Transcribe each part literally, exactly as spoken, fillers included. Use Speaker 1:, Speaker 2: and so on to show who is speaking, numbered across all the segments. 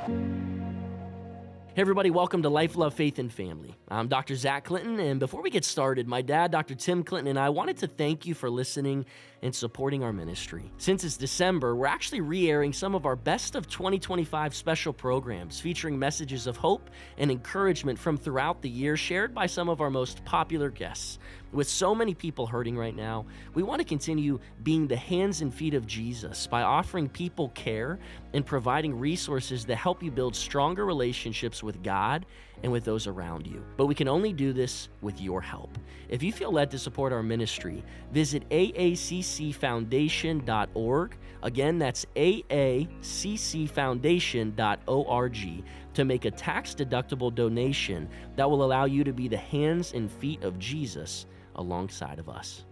Speaker 1: Hey everybody, welcome to Life, Love, Faith, and Family. I'm Doctor Zach Clinton, and before we get started, my dad, Doctor Tim Clinton, and I wanted to thank you for listening and supporting our ministry. Since it's December, we're actually re-airing some of our best of twenty twenty-five special programs featuring messages of hope and encouragement from throughout the year shared by some of our most popular guests. With so many people hurting right now, we want to continue being the hands and feet of Jesus by offering people care and providing resources that help you build stronger relationships with God and with those around you. But we can only do this with your help. If you feel led to support our ministry, visit A A C C foundation dot org. Again, that's A A C C foundation dot org to make a tax-deductible donation that will allow you to be the hands and feet of Jesus alongside of us.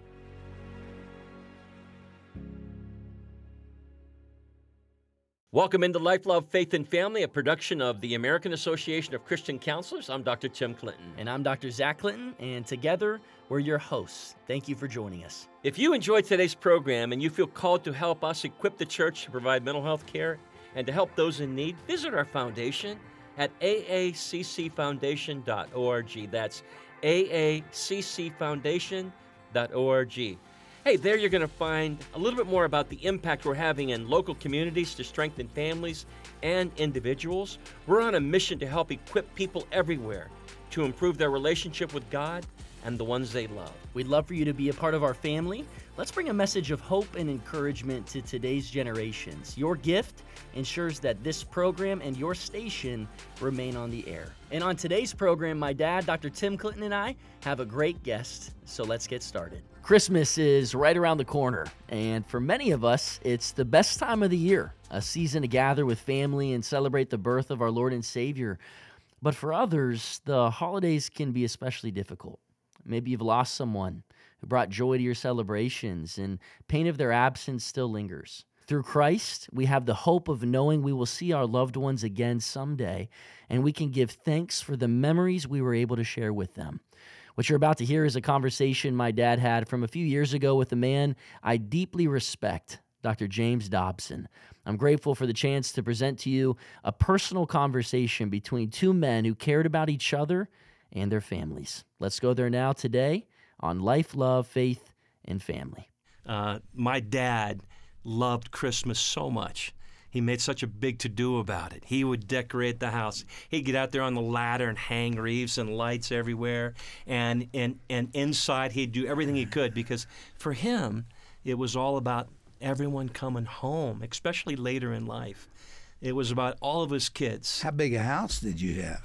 Speaker 1: Welcome into Life, Love, Faith, and Family, a production of the American Association of Christian Counselors. I'm Doctor Tim Clinton. And I'm Doctor Zach Clinton, and together we're your hosts. Thank you for joining us. If you enjoyed today's program and you feel called to help us equip the church to provide mental health care and to help those in need, visit our foundation at A A C C foundation dot org. That's A A C C foundation dot org. Hey, there you're going to find a little bit more about the impact we're having in local communities to strengthen families and individuals. We're on a mission to help equip people everywhere to improve their relationship with God and the ones they love. We'd love for you to be a part of our family. Let's bring a message of hope and encouragement to today's generations. Your gift ensures that this program and your station remain on the air. And on today's program, my dad, Doctor Tim Clinton, and I have a great guest, so let's get started. Christmas is right around the corner, and for many of us, it's the best time of the year, a season to gather with family and celebrate the birth of our Lord and Savior. But for others, the holidays can be especially difficult. Maybe you've lost someone who brought joy to your celebrations, and pain of their absence still lingers. Through Christ, we have the hope of knowing we will see our loved ones again someday, and we can give thanks for the memories we were able to share with them. What you're about to hear is a conversation my dad had from a few years ago with a man I deeply respect, Doctor James Dobson. I'm grateful for the chance to present to you a personal conversation between two men who cared about each other and their families. Let's go there now today on Life, Love, Faith, and Family.
Speaker 2: Uh, my dad loved Christmas so much. He made such a big to-do about it. He would decorate the house. He'd get out there on the ladder and hang wreaths and lights everywhere. And, and, and inside, he'd do everything he could because for him, it was all about everyone coming home, especially later in life. It was about all of his kids.
Speaker 3: How big a house did you have?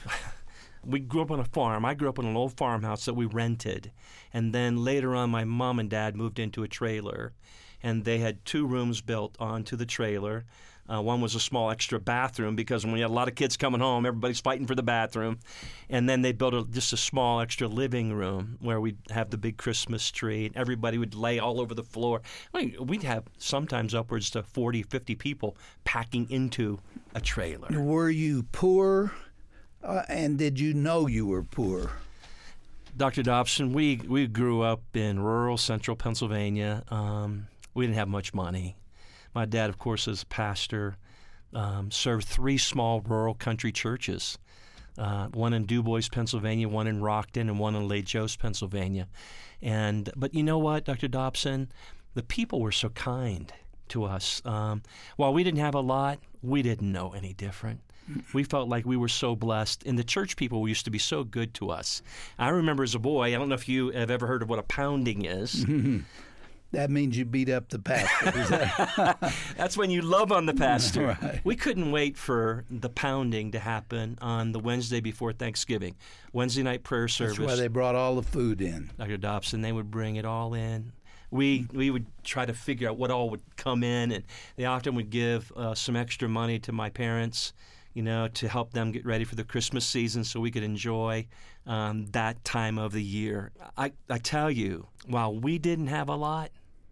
Speaker 2: We grew up on a farm. I grew up in an old farmhouse that we rented. And then later on, my mom and dad moved into a trailer. And they had two rooms built onto the trailer. Uh, one was a small extra bathroom because when you had a lot of kids coming home, everybody's fighting for the bathroom. And then they built a, just a small extra living room where we'd have the big Christmas tree. And everybody would lay all over the floor. I mean, we'd have sometimes upwards to forty, fifty people packing into a trailer.
Speaker 3: Were you poor? Uh, and did you know you were poor?
Speaker 2: Doctor Dobson, we, we grew up in rural central Pennsylvania. Um, we didn't have much money. My dad, of course, is a pastor, um, served three small rural country churches, uh, one in DuBois, Pennsylvania, one in Rockton, and one in Lake Jose, Pennsylvania. And But you know what, Doctor Dobson? The people were so kind to us. Um, while we didn't have a lot, we didn't know any different. We felt like we were so blessed, and the church people used to be so good to us. I remember as a boy, I don't know if you have ever heard of what a pounding is.
Speaker 3: That means you beat up the pastor. Is that...
Speaker 2: That's when you love on the pastor.
Speaker 3: Right.
Speaker 2: We couldn't wait for the pounding to happen on the Wednesday before Thanksgiving, Wednesday night prayer service.
Speaker 3: That's why they brought all the food in.
Speaker 2: Doctor Dobson, they would bring it all in. We we would try to figure out what all would come in, and they often would give uh, some extra money to my parents, you know, to help them get ready for the Christmas season so we could enjoy um, that time of the year. I, I tell you, while we didn't have a lot,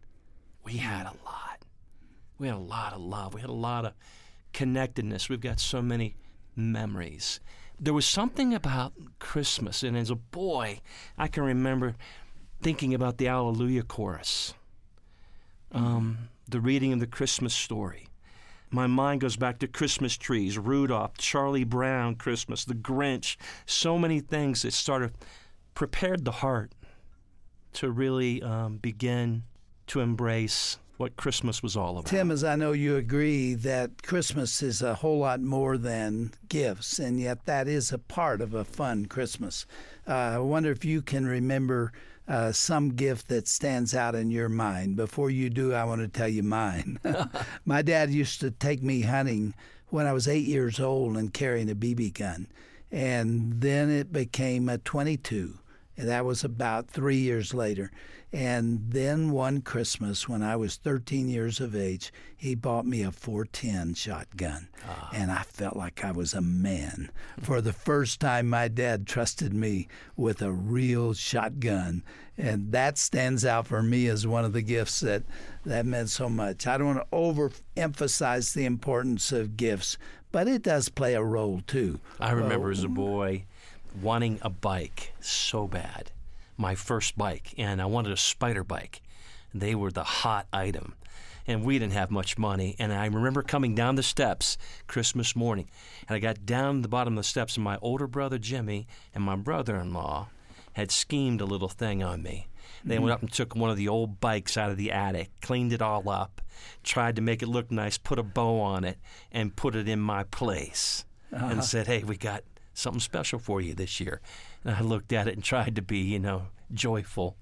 Speaker 2: we had a lot. We had a lot of love. We had a lot of connectedness. We've got so many memories. There was something about Christmas, and as a boy, I can remember thinking about the Alleluia chorus, um, the reading of the Christmas story. my mind goes back to Christmas trees, Rudolph, Charlie Brown Christmas, The Grinch, so many things that sort of prepared the heart to really um, begin to embrace what Christmas was all about.
Speaker 3: Tim, as I know you agree that Christmas is a whole lot more than gifts, and yet that is a part of a fun Christmas. Uh, I wonder if you can remember uh, some gift that stands out in your mind. Before you do, I want to tell you mine. My dad used to take me hunting when I was eight years old and carrying a B B gun, and then it became a twenty-two. And that was about three years later. And then one Christmas, when I was thirteen years of age, he bought me a four ten shotgun. Oh. And I felt like I was a man. For the first time, my dad trusted me with a real shotgun. And that stands out for me as one of the gifts that, that meant so much. I don't want to overemphasize the importance of gifts, but it does play a role, too.
Speaker 2: I remember well, as a boy wanting a bike so bad, my first bike, and I wanted a Spider bike. They were the hot item, and we didn't have much money. And I remember coming down the steps Christmas morning, and I got down the bottom of the steps, and my older brother Jimmy and my brother-in-law had schemed a little thing on me. They mm-hmm. went up and took one of the old bikes out of the attic, cleaned it all up, tried to make it look nice, put a bow on it, and put it in my place, uh-huh. and said, "Hey, we got something special for you this year." And I looked at it and tried to be, you know, joyful.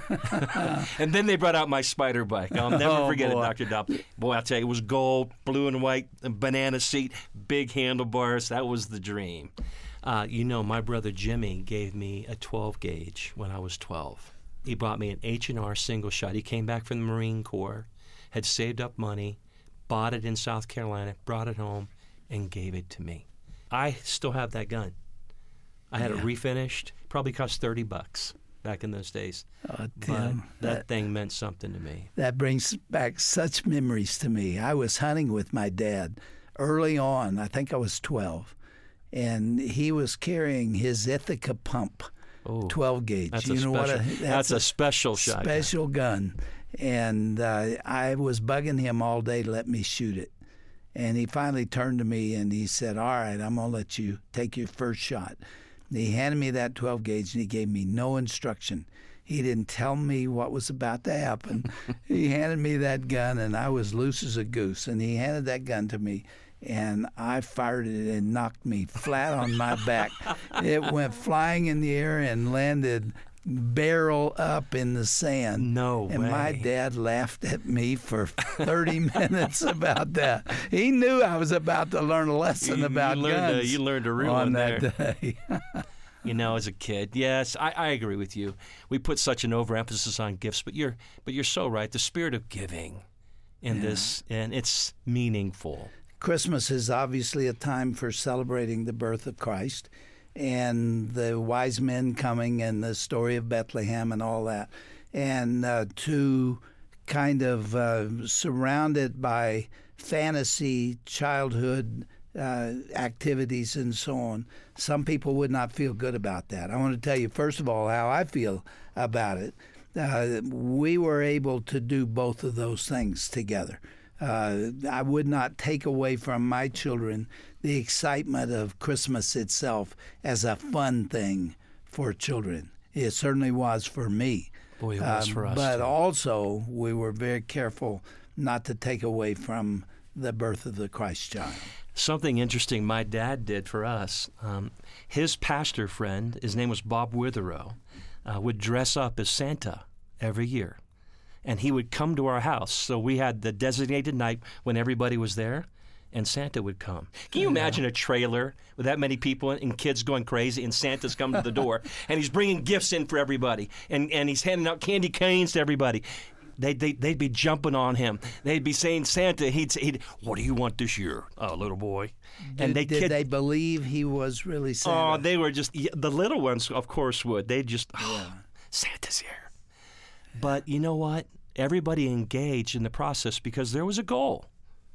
Speaker 2: And then they brought out my Spider bike. I'll never oh, forget boy. it, Doctor Dobb. Boy, I'll tell you, it was gold, blue and white, banana seat, big handlebars. That was the dream. Uh, you know, my brother Jimmy gave me a twelve gauge when I was twelve. He bought me an H and R single shot. He came back from the Marine Corps, had saved up money, bought it in South Carolina, brought it home, and gave it to me. I still have that gun. I had yeah. it refinished. Probably cost thirty bucks back in those days.
Speaker 3: Oh, Tim,
Speaker 2: but that,
Speaker 3: that
Speaker 2: thing meant something to me.
Speaker 3: That brings back such memories to me. I was hunting with my dad early on. I think I was twelve. And he was carrying his Ithaca pump,
Speaker 2: oh,
Speaker 3: twelve gauge.
Speaker 2: That's
Speaker 3: you
Speaker 2: a
Speaker 3: know
Speaker 2: special,
Speaker 3: what? A, that's,
Speaker 2: that's a,
Speaker 3: a
Speaker 2: special shot.
Speaker 3: Special gun. And uh, I was bugging him all day to let me shoot it. And he finally turned to me and he said, "All right, I'm going to let you take your first shot." And he handed me that twelve gauge and he gave me no instruction. He didn't tell me what was about to happen. He handed me that gun and I was loose as a goose. And he handed that gun to me and I fired it and knocked me flat on my back. It went flying in the air and landed barrel up in the sand.
Speaker 2: No
Speaker 3: and
Speaker 2: way.
Speaker 3: My dad laughed at me for thirty minutes about that. He knew I was about to learn a lesson
Speaker 2: you,
Speaker 3: about
Speaker 2: you learned
Speaker 3: guns.
Speaker 2: A, you learned a real
Speaker 3: on
Speaker 2: one
Speaker 3: that
Speaker 2: there.
Speaker 3: day.
Speaker 2: You know, as a kid, yes, I, I agree with you. We put such an overemphasis on gifts, but you're but you're so right. The spirit of giving in yeah. this, and it's meaningful.
Speaker 3: Christmas is obviously a time for celebrating the birth of Christ and the wise men coming and the story of Bethlehem and all that. And uh, to kind of uh, surround it by fantasy, childhood uh, activities and so on, some people would not feel good about that. I want to tell you, first of all, how I feel about it. Uh, we were able to do both of those things together. Uh, I would not take away from my children the excitement of Christmas itself as a fun thing for children. It certainly was for me.
Speaker 2: Boy, it was
Speaker 3: um,
Speaker 2: for us.
Speaker 3: But
Speaker 2: too.
Speaker 3: also, we were very careful not to take away from the birth of the Christ child.
Speaker 2: Something interesting my dad did for us. Um, his pastor friend, his name was Bob Witherow, uh, would dress up as Santa every year. And he would come to our house. So we had the designated night when everybody was there, and Santa would come. Can you imagine a trailer with that many people and kids going crazy, and Santa's coming to the door, and he's bringing gifts in for everybody, and, and he's handing out candy canes to everybody. They'd, they'd, they'd be jumping on him. They'd be saying, Santa, he'd say, he'd, "What do you want this year, uh, little boy?"
Speaker 3: Did,
Speaker 2: and they
Speaker 3: did
Speaker 2: kid-
Speaker 3: they believe he was really Santa?
Speaker 2: Oh, they were just, the little ones, of course, would. They'd just, oh,
Speaker 3: yeah.
Speaker 2: Santa's here. But you know what? Everybody engaged in the process because there was a goal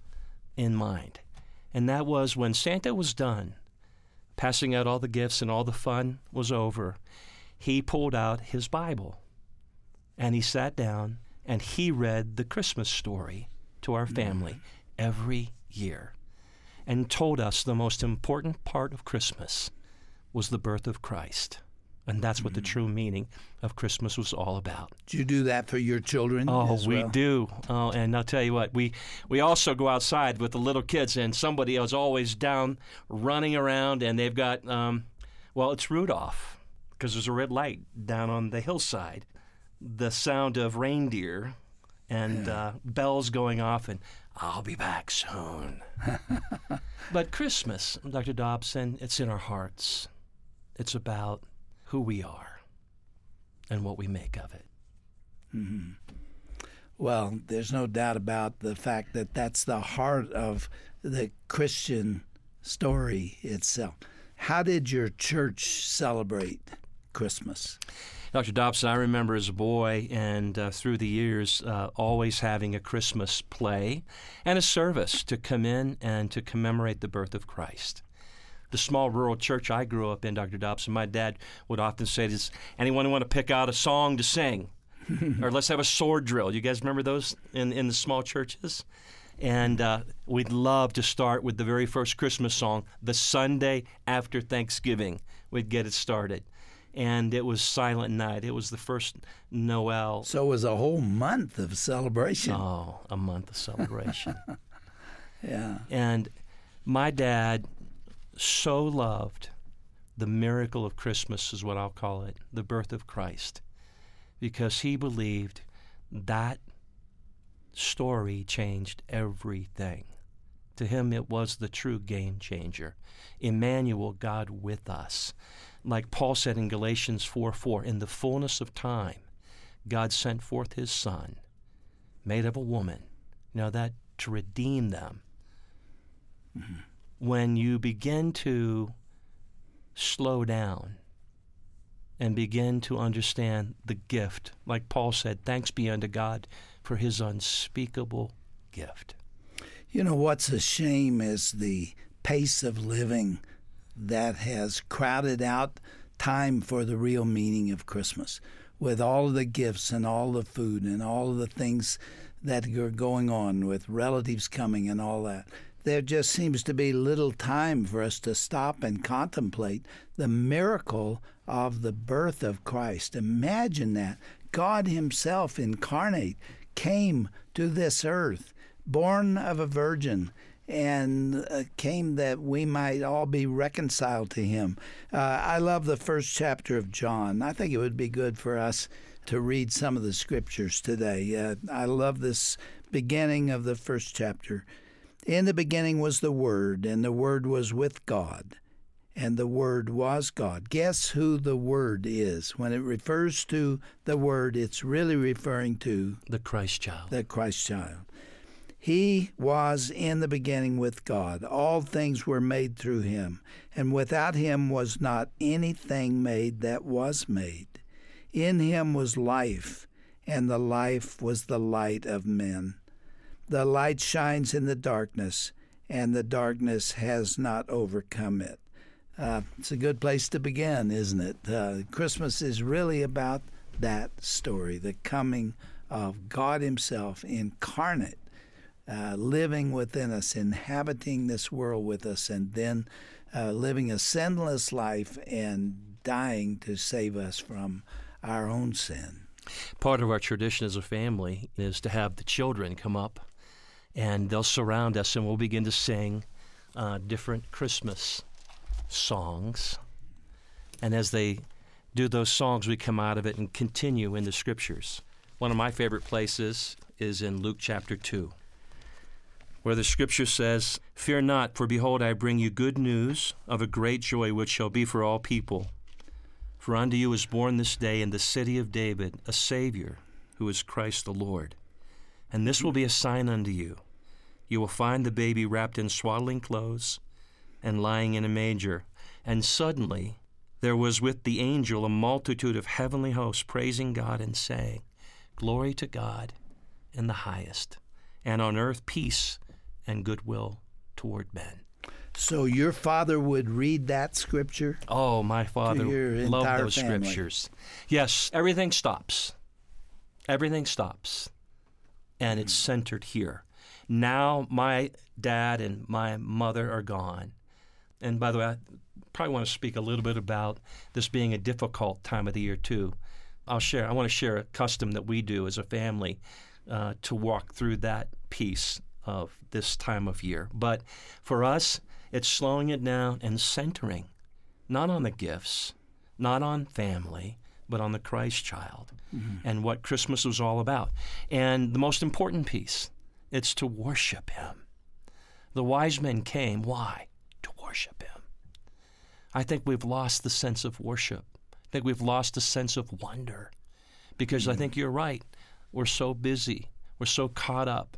Speaker 2: in mind. And that was when Santa was done, passing out all the gifts and all the fun was over, he pulled out his Bible and he sat down and he read the Christmas story to our family every year and told us the most important part of Christmas was the birth of Christ. And that's what mm-hmm. the true meaning of Christmas was all about.
Speaker 3: Do you do that for your children
Speaker 2: Oh,
Speaker 3: as
Speaker 2: we
Speaker 3: well?
Speaker 2: do. Oh, and I'll tell you what, we, we also go outside with the little kids, and somebody is always down running around, and they've got, um, well, it's Rudolph, because there's a red light down on the hillside. The sound of reindeer and yeah. uh, bells going off, and I'll be back soon. But Christmas, Doctor Dobson, it's in our hearts. It's about who we are and what we make of it.
Speaker 3: Mm-hmm. Well, there's no doubt about the fact that that's the heart of the Christian story itself. How did your church celebrate Christmas?
Speaker 2: Doctor Dobson, I remember as a boy and uh, through the years uh, always having a Christmas play and a service to come in and to commemorate the birth of Christ. The small rural church I grew up in, Doctor Dobson, my dad would often say, does anyone want to pick out a song to sing? Or let's have a sword drill. You guys remember those in, in the small churches? And uh, we'd love to start with the very first Christmas song, the Sunday after Thanksgiving. We'd get it started. And it was Silent Night. It was the first Noel.
Speaker 3: So it was a whole month of celebration.
Speaker 2: Oh, a month of celebration.
Speaker 3: Yeah.
Speaker 2: And my dad so loved the miracle of Christmas, is what I'll call it, the birth of Christ, because he believed that story changed everything. To him, it was the true game changer. Emmanuel, God with us. Like Paul said in Galatians four four, in the fullness of time, God sent forth his Son, made of a woman, you know, that to redeem them. Mm-hmm. When you begin to slow down and begin to understand the gift, like Paul said, thanks be unto God for his unspeakable gift.
Speaker 3: You know, what's a shame is the pace of living that has crowded out time for the real meaning of Christmas, with all of the gifts and all the food and all of the things that are going on with relatives coming and all that. There just seems to be little time for us to stop and contemplate the miracle of the birth of Christ. Imagine that. God himself incarnate came to this earth, born of a virgin, and uh, came that we might all be reconciled to him. Uh, I love the first chapter of John. I think it would be good for us to read some of the scriptures today. Uh, I love this beginning of the first chapter. In the beginning was the Word, and the Word was with God, and the Word was God. Guess who the Word is? When it refers to the Word, it's really referring to
Speaker 2: the Christ child.
Speaker 3: The Christ child. He was in the beginning with God. All things were made through him, and without him was not anything made that was made. In him was life, and the life was the light of men. The light shines in the darkness, and the darkness has not overcome it. Uh, it's a good place to begin, isn't it? Uh, Christmas is really about that story, the coming of God himself incarnate, uh, living within us, inhabiting this world with us, and then uh, living a sinless life and dying to save us from our own sin.
Speaker 2: Part of our tradition as a family is to have the children come up, and they'll surround us, and we'll begin to sing uh, different Christmas songs. And as they do those songs, we come out of it and continue in the Scriptures. One of my favorite places is in Luke chapter two, where the Scripture says, "Fear not, for behold, I bring you good news of a great joy, which shall be for all people. For unto you is born this day in the city of David a Savior, who is Christ the Lord. And this will be a sign unto you. You will find the baby wrapped in swaddling clothes and lying in a manger." And suddenly there was with the angel a multitude of heavenly hosts praising God and saying, "Glory to God in the highest, and on earth peace and goodwill toward men."
Speaker 3: So your father would read that scripture?
Speaker 2: Oh, my father loved those
Speaker 3: family.
Speaker 2: scriptures. Yes, everything stops. Everything stops. And it's centered here. Now my dad and my mother are gone. And by the way, I probably want to speak a little bit about this being a difficult time of the year too. I'll share. I want to share a custom that we do as a family uh, to walk through that piece of this time of year. But for us, it's slowing it down and centering, not on the gifts, not on family, but on the Christ child mm-hmm. and what Christmas was all about. And the most important piece, it's to worship him. The wise men came. Why? To worship him. I think we've lost the sense of worship. I think we've lost the sense of wonder because mm-hmm. I think you're right. We're so busy. We're so caught up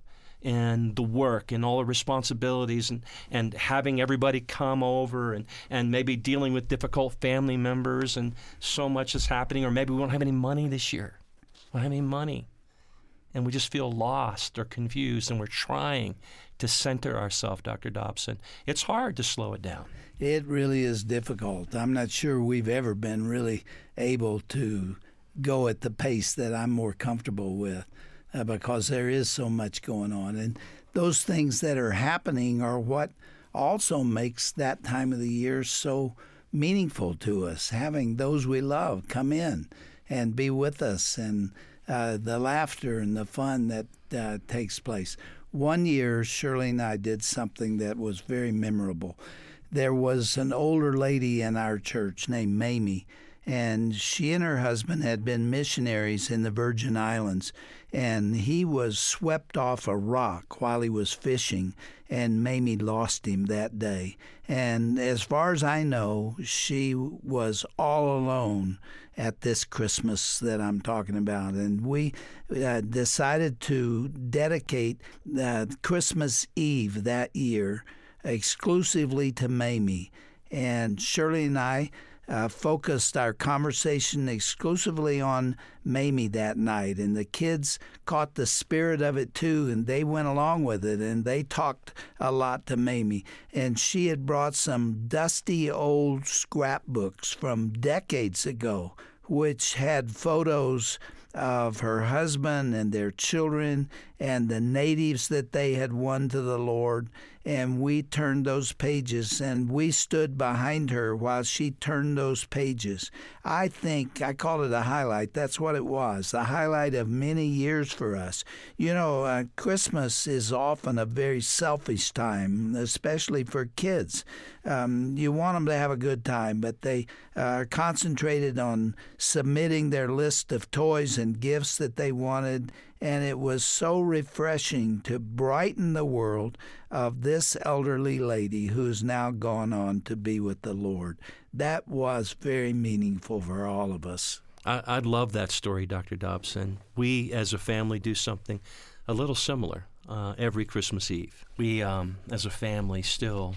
Speaker 2: in the work and all the responsibilities and, and having everybody come over and, and maybe dealing with difficult family members and so much is happening, or maybe we don't have any money this year. We don't have any money. And we just feel lost or confused, and we're trying to center ourselves, Doctor Dobson. It's hard to slow it down.
Speaker 3: It really is difficult. I'm not sure we've ever been really able to go at the pace that I'm more comfortable with uh, because there is so much going on. And those things that are happening are what also makes that time of the year so meaningful to us, having those we love come in and be with us, and uh, the laughter and the fun that uh, takes place. One year, Shirley and I did something that was very memorable. There was an older lady in our church named Mamie, and she and her husband had been missionaries in the Virgin Islands, and he was swept off a rock while he was fishing, and Mamie lost him that day. And as far as I know, she was all alone at this Christmas that I'm talking about. And we uh, decided to dedicate uh, Christmas Eve that year exclusively to Mamie. And Shirley and I Uh, focused our conversation exclusively on Mamie that night, and the kids caught the spirit of it too, and they went along with it, and they talked a lot to Mamie. And she had brought some dusty old scrapbooks from decades ago, which had photos of her husband and their children and the natives that they had won to the Lord. And we turned those pages, and we stood behind her while she turned those pages. I think, I call it a highlight. That's what it was, the highlight of many years for us. You know, uh, Christmas is often a very selfish time, especially for kids. Um, you want them to have a good time, but they are concentrated on submitting their list of toys and gifts that they wanted. And it was so refreshing to brighten the world of this elderly lady who's now gone on to be with the Lord. That was very meaningful for all of us.
Speaker 2: I, I love that story, Doctor Dobson. We, as a family, do something a little similar uh, every Christmas Eve. We, um, as a family, still,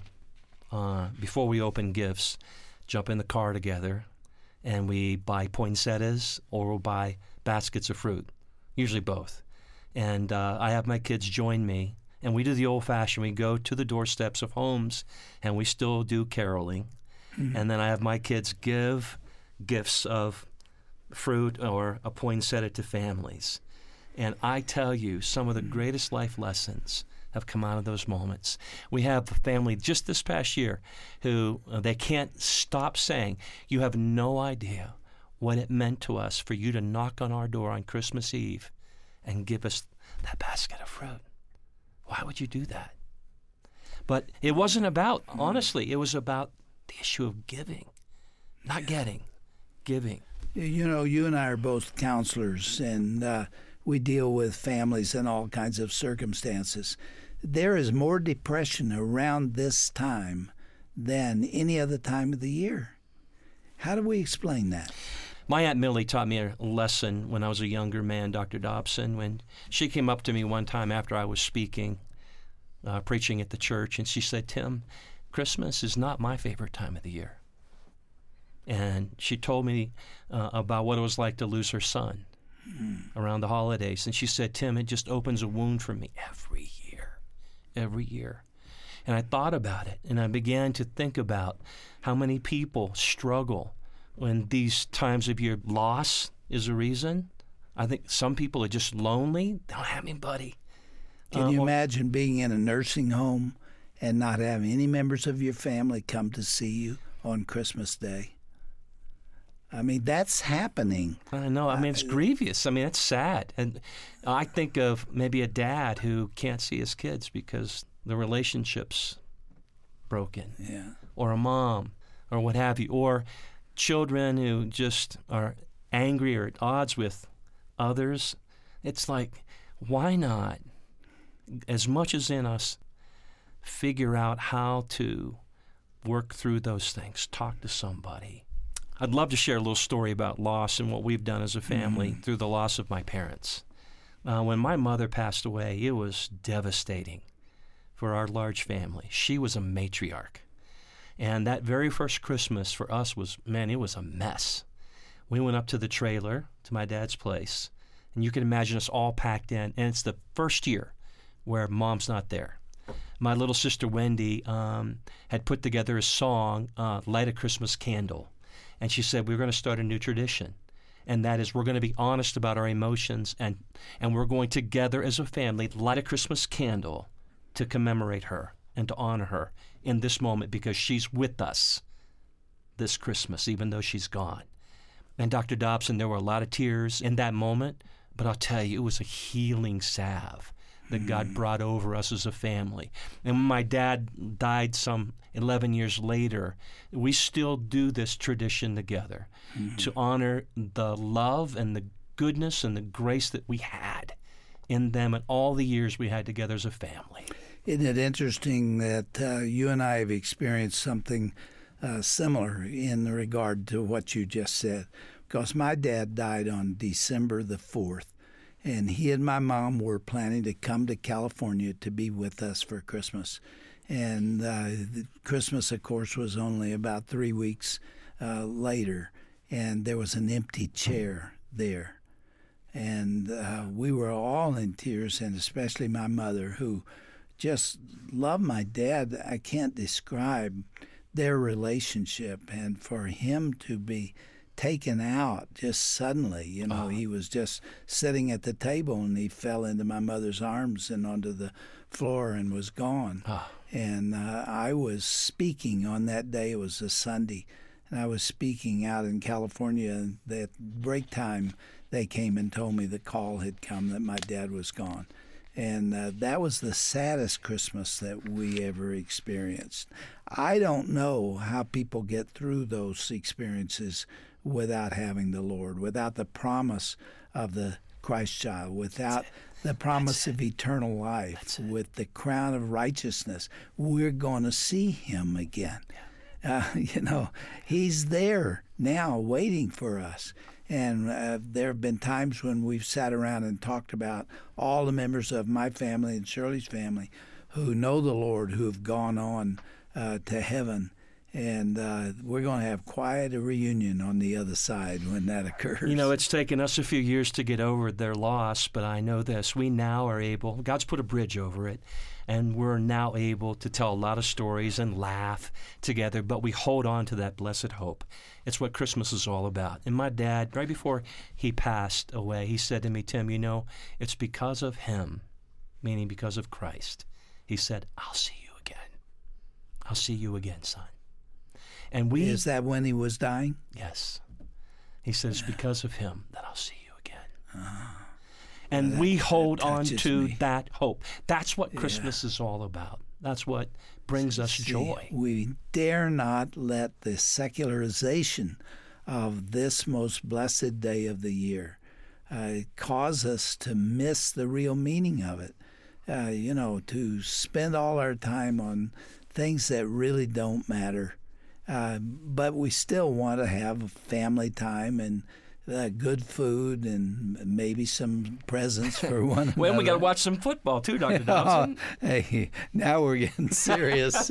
Speaker 2: uh, before we open gifts, jump in the car together, and we buy poinsettias or we'll buy baskets of fruit. Usually both. And uh, I have my kids join me, and we do the old-fashioned. We go to the doorsteps of homes, and we still do caroling. Mm-hmm. And then I have my kids give gifts of fruit or a poinsettia to families. And I tell you, some of the greatest life lessons have come out of those moments. We have a family just this past year who uh, they can't stop saying, you have no idea what it meant to us for you to knock on our door on Christmas Eve and give us that basket of fruit. Why would you do that? But it wasn't about, honestly, it was about the issue of giving, not getting, giving.
Speaker 3: You know, you and I are both counselors, and uh, we deal with families in all kinds of circumstances. There is more depression around this time than any other time of the year. How do we explain that?
Speaker 2: My Aunt Millie taught me a lesson when I was a younger man, Doctor Dobson, when she came up to me one time after I was speaking, uh, preaching at the church, and she said, Tim, Christmas is not my favorite time of the year. And she told me uh, about what it was like to lose her son mm. around the holidays. And she said, Tim, it just opens a wound for me every year, every year. And I thought about it, and I began to think about how many people struggle when these times of year. Loss is a reason. I think some people are just lonely. They don't have anybody.
Speaker 3: Can you imagine being in a nursing home and not having any members of your family come to see you on Christmas Day? I mean, that's happening.
Speaker 2: I know. I mean, it's grievous. I mean, it's sad. And I think of maybe a dad who can't see his kids because the relationship's broken.
Speaker 3: Yeah.
Speaker 2: Or a mom, or what have you. Or children who just are angry or at odds with others. It's like, why not, as much as in us, figure out how to work through those things, talk to somebody. I'd love to share a little story about loss and what we've done as a family mm-hmm. through the loss of my parents. Uh, when my mother passed away, it was devastating for our large family. She was a matriarch. And that very first Christmas for us was, man, it was a mess. We went up to the trailer, to my dad's place, and you can imagine us all packed in. And it's the first year where Mom's not there. My little sister Wendy um, had put together a song, uh, Light a Christmas Candle. And she said, we're going to start a new tradition. And that is, we're going to be honest about our emotions, and, and we're going together as a family light a Christmas candle to commemorate her and to honor her in this moment, because she's with us this Christmas, even though she's gone. And Doctor Dobson, there were a lot of tears in that moment, but I'll tell you, it was a healing salve that God brought over us as a family. And when my dad died some eleven years later, we still do this tradition together mm-hmm. to honor the love and the goodness and the grace that we had in them and all the years we had together as a family.
Speaker 3: Isn't it interesting that uh, you and I have experienced something uh, similar in regard to what you just said? Because my dad died on December the fourth. And he and my mom were planning to come to California to be with us for Christmas. And uh, Christmas, of course, was only about three weeks uh, later. And there was an empty chair there. And uh, we were all in tears, and especially my mother, who just loved my dad. I can't describe their relationship. And for him to be taken out just suddenly, you know, oh. he was just sitting at the table and he fell into my mother's arms and onto the floor and was gone. Oh. And uh, I was speaking on that day. It was a Sunday, and I was speaking out in California. And at break time, they came and told me the call had come that my dad was gone. And uh, that was the saddest Christmas that we ever experienced. I don't know how people get through those experiences without having the Lord, without the promise of the Christ child, without the promise of eternal life, with the crown of righteousness. We're going to see him again. Uh, you know, he's there now waiting for us. And uh, there have been times when we've sat around and talked about all the members of my family and Shirley's family who know the Lord, who have gone on uh, to heaven. And uh, we're going to have quite a reunion on the other side when that occurs.
Speaker 2: You know, it's taken us a few years to get over their loss, but I know this. We now are able, God's put a bridge over it, and we're now able to tell a lot of stories and laugh together, but we hold on to that blessed hope. It's what Christmas is all about. And my dad, right before he passed away, he said to me, Tim, you know, it's because of him, meaning because of Christ. He said, I'll see you again. I'll see you again, son. And we,
Speaker 3: Is that when he was dying?
Speaker 2: Yes. He said, it's because of him that I'll see you again.
Speaker 3: Uh,
Speaker 2: and
Speaker 3: that,
Speaker 2: we hold on to
Speaker 3: me.
Speaker 2: that hope. That's what Christmas
Speaker 3: yeah.
Speaker 2: is all about. That's what brings us
Speaker 3: see,
Speaker 2: joy.
Speaker 3: We dare not let the secularization of this most blessed day of the year uh, cause us to miss the real meaning of it. Uh, you know, to spend all our time on things that really don't matter. Uh, but we still want to have family time and uh, good food and maybe some presents for one another.
Speaker 2: Well, we got to watch some football too, Doctor Dobson.
Speaker 3: Oh, hey, now we're getting serious.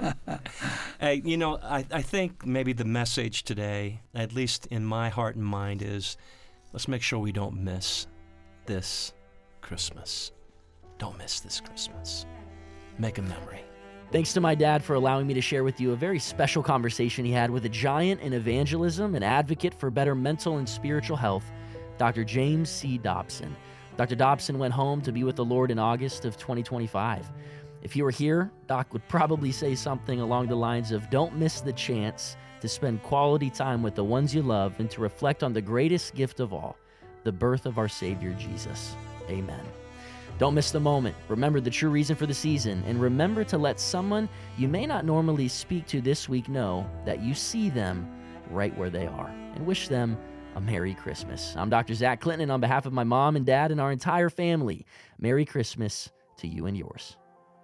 Speaker 2: Hey, you know, I, I think maybe the message today, at least in my heart and mind, is let's make sure we don't miss this Christmas. Don't miss this Christmas. Make a memory.
Speaker 1: Thanks to my dad for allowing me to share with you a very special conversation he had with a giant in evangelism and advocate for better mental and spiritual health, Doctor James C. Dobson. Doctor Dobson went home to be with the Lord in August of twenty twenty-five. If he were here, Doc would probably say something along the lines of, don't miss the chance to spend quality time with the ones you love and to reflect on the greatest gift of all, the birth of our Savior Jesus. Amen. Don't miss the moment. Remember the true reason for the season, and remember to let someone you may not normally speak to this week know that you see them right where they are, and wish them a Merry Christmas. I'm Doctor Zach Clinton, and on behalf of my mom and dad and our entire family, Merry Christmas to you and yours.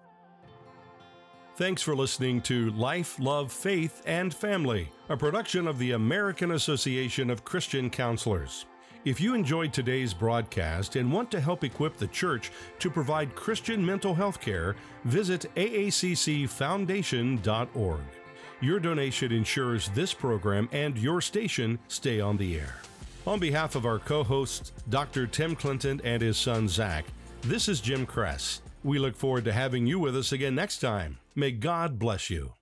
Speaker 4: Thanks for listening to Life, Love, Faith, and Family, a production of the American Association of Christian Counselors. If you enjoyed today's broadcast and want to help equip the church to provide Christian mental health care, visit A A C C foundation dot org. Your donation ensures this program and your station stay on the air. On behalf of our co-hosts, Doctor Tim Clinton and his son Zach, this is Jim Kress. We look forward to having you with us again next time. May God bless you.